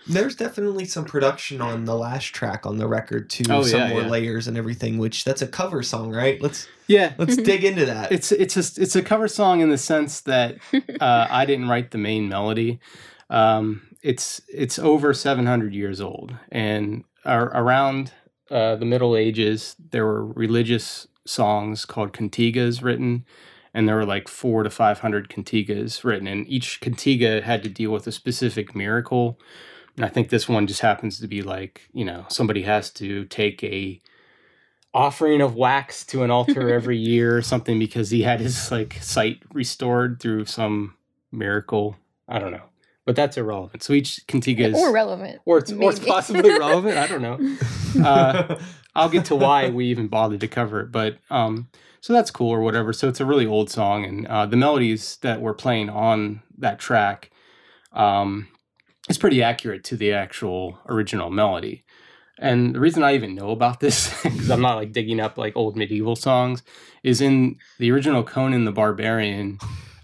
There's definitely some production on the last track on the record too. Oh, some yeah, more yeah. layers and everything, which that's a cover song, right? Let's Yeah. dig into that. It's a cover song in the sense that I didn't write the main melody. It's over 700 years old, and around the Middle Ages, there were religious songs called cantigas written, and there were like 400 to 500 cantigas written, and each cantiga had to deal with a specific miracle. And I think this one just happens to be like, somebody has to take a offering of wax to an altar every year or something because he had his like sight restored through some miracle. I don't know, but that's irrelevant. So each cantiga is or relevant, or it's possibly relevant. I don't know. I'll get to why we even bothered to cover it, but so that's cool or whatever. So it's a really old song, and the melodies that we're playing on that track is pretty accurate to the actual original melody. And the reason I even know about this, because I'm not like digging up like old medieval songs, is in the original Conan the Barbarian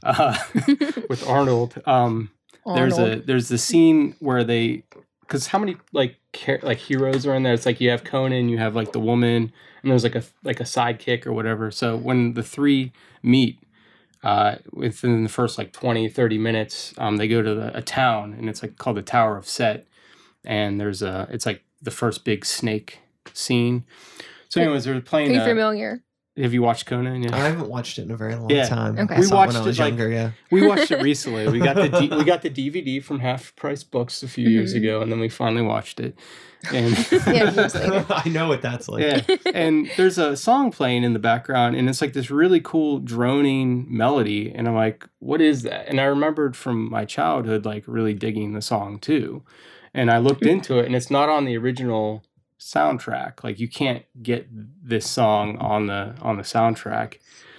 with Arnold. There's the scene where because how many like heroes are in there? It's like you have Conan, you have like the woman, and there's like a sidekick or whatever. So when the three meet, within the first like 20-30 minutes, they go to a town, and it's like called the Tower of Set, and it's like the first big snake scene. So anyways, they're playing. Are you familiar? Have you watched Conan? Yeah. I haven't watched it in a very long time. Okay. We watched it when I was younger. Yeah, we watched it recently. We got the DVD from Half Price Books a few years ago, and then we finally watched it. And I know what that's like. Yeah, and there's a song playing in the background, and it's like this really cool droning melody, and I'm like, what is that? And I remembered from my childhood, like really digging the song too. And I looked into it, and it's not on the original soundtrack. Like you can't get this song on the soundtrack.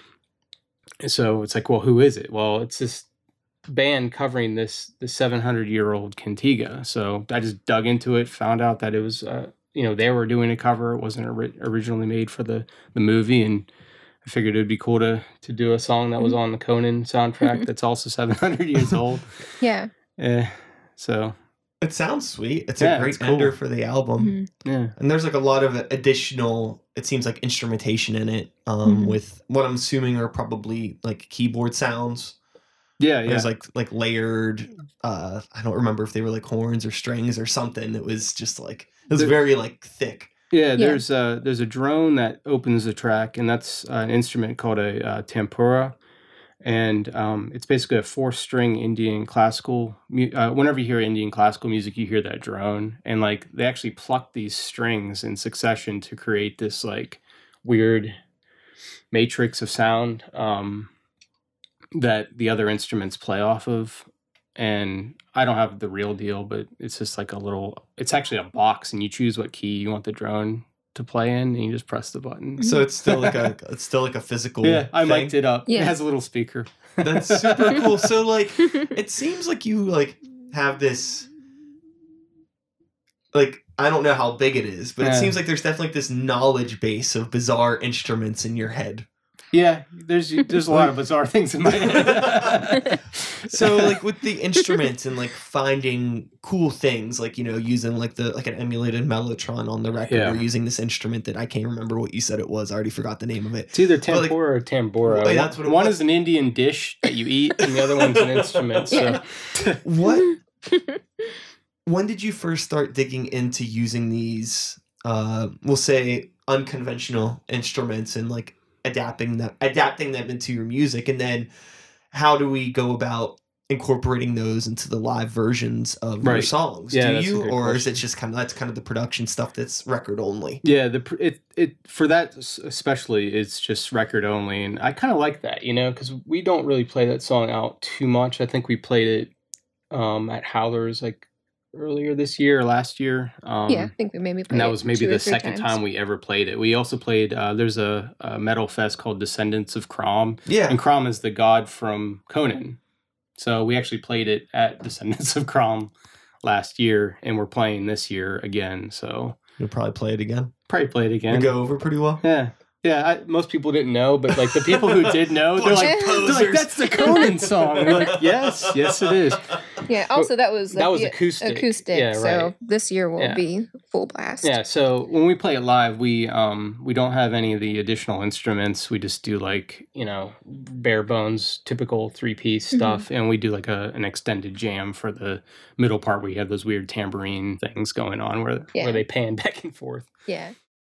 So it's like, well, who is it? Well, it's this band covering this 700-year-old cantiga. So I just dug into it, found out that it was, they were doing a cover. It wasn't originally made for the movie, and I figured it would be cool to do a song that was on the Conan soundtrack that's also 700 years old. Yeah. So it sounds sweet. It's a great ender for the album. Mm-hmm. Yeah. And there's like a lot of additional, it seems like instrumentation in it, with what I'm assuming are probably like keyboard sounds. Yeah. There's like layered, I don't remember if they were like horns or strings or something. It was just like, it was very like thick. Yeah, there's a drone that opens the track, and that's an instrument called a tempura. And it's basically a 4-string Indian classical. Whenever you hear Indian classical music, you hear that drone. And like they actually pluck these strings in succession to create this like weird matrix of sound that the other instruments play off of. And I don't have the real deal, but it's just like it's actually a box, and you choose what key you want the drone to play in, and you just press the button. So it's still like a physical I thing. mic'd it up. Yeah. It has a little speaker. That's super cool. So like it seems like you like have this, like, I don't know how big it is, but it seems like there's definitely this knowledge base of bizarre instruments in your head. Yeah, there's a lot of bizarre things in my head. So like with the instruments and like finding cool things, like, using like an emulated mellotron on the record, or using this instrument that I can't remember what you said it was. I already forgot the name of it. It's either tempura or tambura. Well, that's what one is an Indian dish that you eat, and the other one's an instrument. So when did you first start digging into using these, we'll say, unconventional instruments and like adapting them into your music? And then how do we go about incorporating those into the live versions of your songs? Yeah, do you, or is it just that's kind of the production stuff that's record only? Yeah, it for that especially, it's just record only, and I kind of like that, because we don't really play that song out too much. I think we played it at Howlers like earlier this year or last year. I think we maybe played it. And that was maybe the 2 or 3 second time we ever played it. We also played, there's a metal fest called Descendants of Crom. Yeah. And Crom is the god from Conan. So we actually played it at Descendants of Crom last year, and we're playing this year again. So you'll probably play it again. It'll go over pretty well. Yeah. Yeah, most people didn't know, but like the people who did know, they're like, that's the Conan song. We're like, yes, it is. Yeah. Also, that was the acoustic. Acoustic. Yeah, so right. this year will be full blast. Yeah. So when we play it live, we don't have any of the additional instruments. We just do like, bare bones, typical 3-piece stuff, and we do like an extended jam for the middle part where you have those weird tambourine things going on where they pan back and forth. Yeah.